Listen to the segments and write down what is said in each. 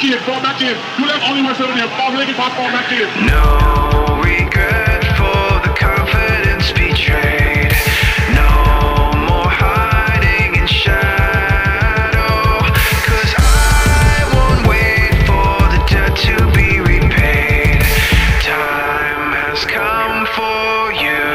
in, fall back in. You left only one foot in there. Fall back in. No regret for the confidence betrayed. No more hiding in shadow. 'Cause I won't wait for the debt to be repaid. Time has come for you.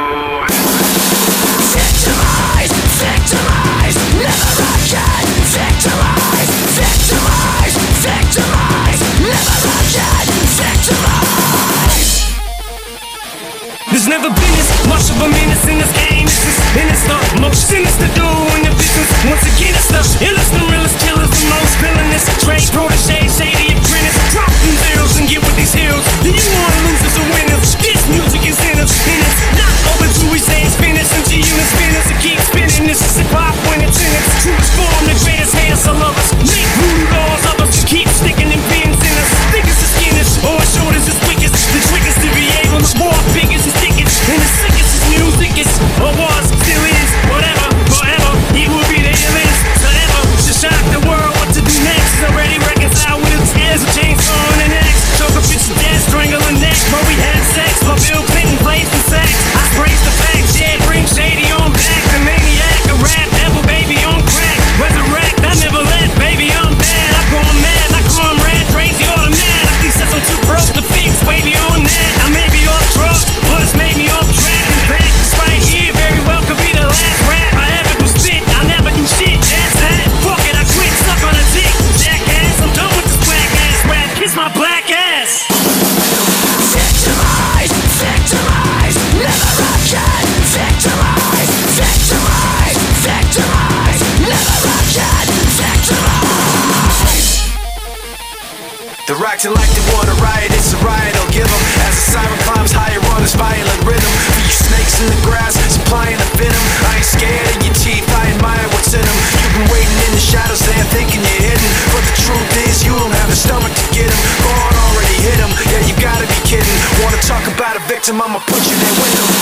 Victimize, victimize, never again. Victimize, victimize, victimize, never again. Victimize. There's never been this much of a menace in this game. It's just in it's the most sinister to do in the business. Once again, it's the illest and realest killers, the most villainous. Trade protege, shady apprentice. Drop them zeros and get with these heroes. Do you want losers or winners? This music is in us, and it's not over till we say it's finished. And G-Unit spinners to keep spinning. This is hip-hop when it's in its truest form. The greatest hands of lovers. Make voodoo laws of us to keep sticking in pins in us. Thickest is skinnish, or as short as it's weakest. The trick is to be able to more figures and stickers. And the sickest is music, it's or was, still is, whatever, forever. He will be the illest, forever. To shock the world, what to do next is already reconciled with his hands. A chainsaw on the neck, choke a bitch to death, strangle her neck. But we had sex, while Bill Clinton plays the sex. I praise the facts, yeah, bring shady on back. The maniac, a rap devil, baby on crack. Resurrect, I never let, baby, I'm bad. I'm going mad, like comrade, crazy automatic. These sets I'm too broke to fix, baby on that. I may be off drugs, but it's made me off track. And back, this right here very well could be the last rap I ever do spit. I never do shit, that's that. Fuck it, I quit, suck on a dick, jackass. I'm done with this black ass rap, kiss my black ass. Victimize, victimize, never again. Victimize, victimize, victimize, never again. Victimize. They're acting like they want a riot, it's a riot, I'll give them. As the siren climbs higher on this violent rhythm. For you snakes in the grass, supplying the venom. I ain't scared of your teeth, I admire what's in them. You've been waiting in the shadows there thinking you're hidden. But the truth is you don't have the stomach to get them. God already hit them, yeah you gotta be kidding. Wanna talk about a victim, I'ma put you there with them.